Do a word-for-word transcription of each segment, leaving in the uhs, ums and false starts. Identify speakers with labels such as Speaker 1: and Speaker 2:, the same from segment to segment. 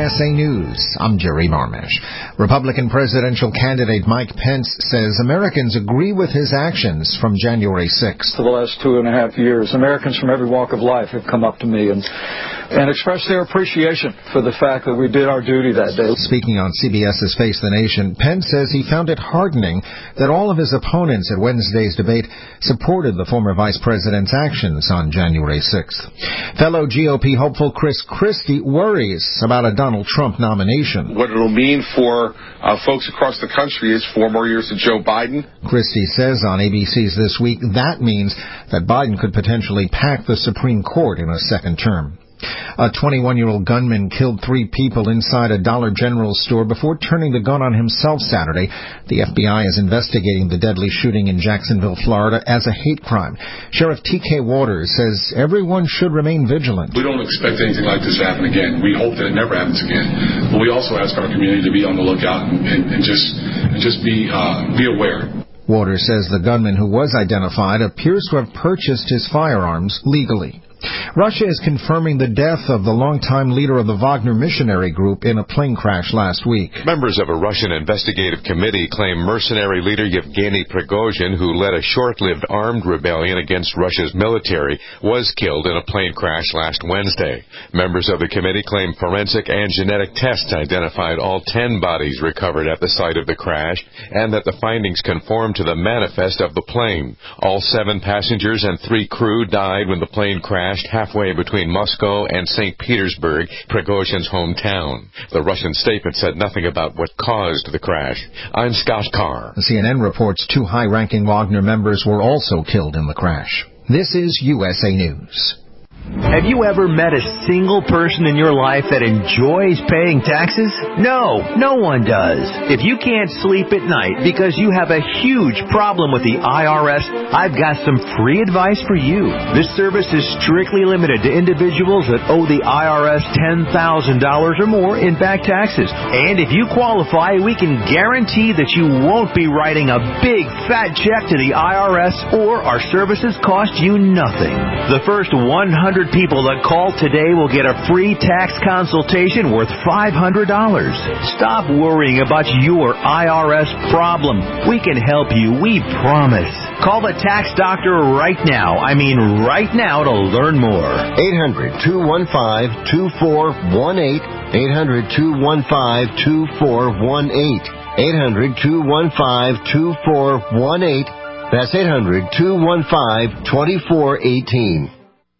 Speaker 1: S A News, I'm Jerry Marmash. Republican presidential candidate Mike Pence says Americans agree with his actions from January sixth.
Speaker 2: For the last two and a half years, Americans from every walk of life have come up to me and, and expressed their appreciation for the fact that we did our duty that day.
Speaker 1: Speaking on CBS's Face the Nation, Pence says he found it heartening that all of his opponents at Wednesday's debate supported the former vice president's actions on January sixth. Fellow G O P hopeful Chris Christie worries about a Donald Trump nomination.
Speaker 3: What it'll mean for uh, folks across the country is four more years of Joe Biden.
Speaker 1: Christie says on A B C's This Week that means that Biden could potentially pack the Supreme Court in a second term. A twenty-one-year-old gunman killed three people inside a Dollar General store before turning the gun on himself Saturday. The F B I is investigating the deadly shooting in Jacksonville, Florida, as a hate crime. Sheriff T K Waters says everyone should remain vigilant.
Speaker 4: We don't expect anything like this to happen again. We hope that it never happens again. But we also ask our community to be on the lookout and, and, and just and just be uh, be aware.
Speaker 1: Waters says the gunman, who was identified, appears to have purchased his firearms legally. Russia is confirming the death of the longtime leader of the Wagner missionary group in a plane crash last week.
Speaker 5: Members of a Russian investigative committee claim mercenary leader Yevgeny Prigozhin, who led a short-lived armed rebellion against Russia's military, was killed in a plane crash last Wednesday. Members of the committee claim forensic and genetic tests identified all ten bodies recovered at the site of the crash, and that the findings conform to the manifest of the plane. All seven passengers and three crew died when the plane crashed halfway between Moscow and Saint Petersburg, Prigozhin's hometown. The Russian statement said nothing about what caused the crash. I'm Scott Carr.
Speaker 1: The C N N reports two high-ranking Wagner members were also killed in the crash. This is U S A News.
Speaker 6: Have you ever met a single person in your life that enjoys paying taxes? No, no one does. If you can't sleep at night because you have a huge problem with the I R S, I've got some free advice for you. This service is strictly limited to individuals that owe the I R S ten thousand dollars or more in back taxes. And if you qualify, we can guarantee that you won't be writing a big fat check to the I R S, or our services cost you nothing. The first one hundred people that call today will get a free tax consultation worth five hundred dollars. Stop worrying about your I R S problem. We can help you, we promise. Call the tax doctor right now. I mean right now to learn more.
Speaker 7: eight hundred, two one five, two four one eight. eight hundred, two one five, two four one eight. eight hundred, two one five, two four one eight. That's eight hundred, two one five, two four one eight.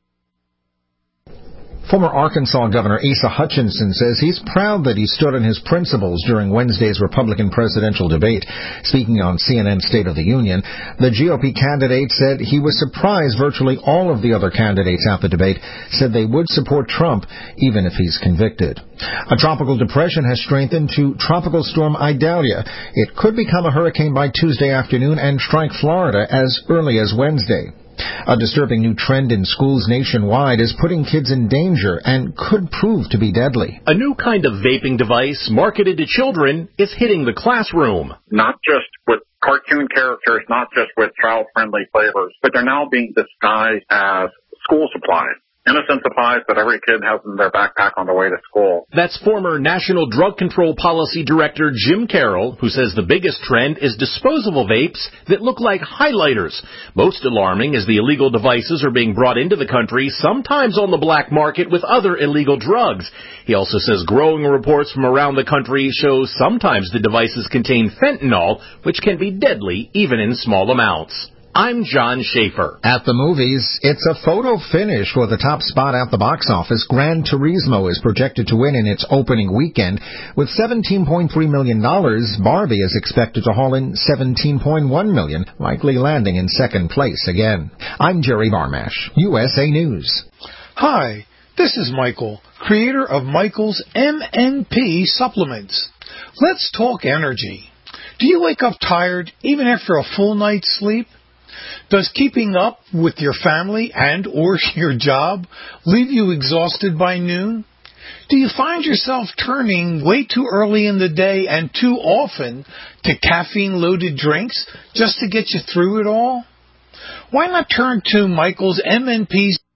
Speaker 1: Former Arkansas Governor Asa Hutchinson says he's proud that he stood on his principles during Wednesday's Republican presidential debate. Speaking on C N N State of the Union, the G O P candidate said he was surprised virtually all of the other candidates at the debate said they would support Trump even if he's convicted. A tropical depression has strengthened to Tropical Storm Idalia. It could become a hurricane by Tuesday afternoon and strike Florida as early as Wednesday. A disturbing new trend in schools nationwide is putting kids in danger and could prove to be deadly.
Speaker 8: A new kind of vaping device marketed to children is hitting the classroom.
Speaker 9: Not just with cartoon characters, not just with child-friendly flavors, but they're now being disguised as school supplies. Innocent supplies that every kid has in their backpack on the way to school.
Speaker 8: That's former National Drug Control Policy Director Jim Carroll, who says the biggest trend is disposable vapes that look like highlighters. Most alarming is the illegal devices are being brought into the country, sometimes on the black market with other illegal drugs. He also says growing reports from around the country show sometimes the devices contain fentanyl, which can be deadly even in small amounts. I'm John Schaefer.
Speaker 1: At the movies, it's a photo finish for the top spot at the box office. Gran Turismo is projected to win in its opening weekend. With seventeen point three million dollars, Barbie is expected to haul in seventeen point one million dollars, likely landing in second place again. I'm Jerry Marmash, U S A News.
Speaker 10: Hi, this is Michael, creator of Michael's M N P Supplements. Let's talk energy. Do you wake up tired even after a full night's sleep? Does keeping up with your family and or your job leave you exhausted by noon? Do you find yourself turning way too early in the day and too often to caffeine-loaded drinks just to get you through it all? Why not turn to Michael's M N P's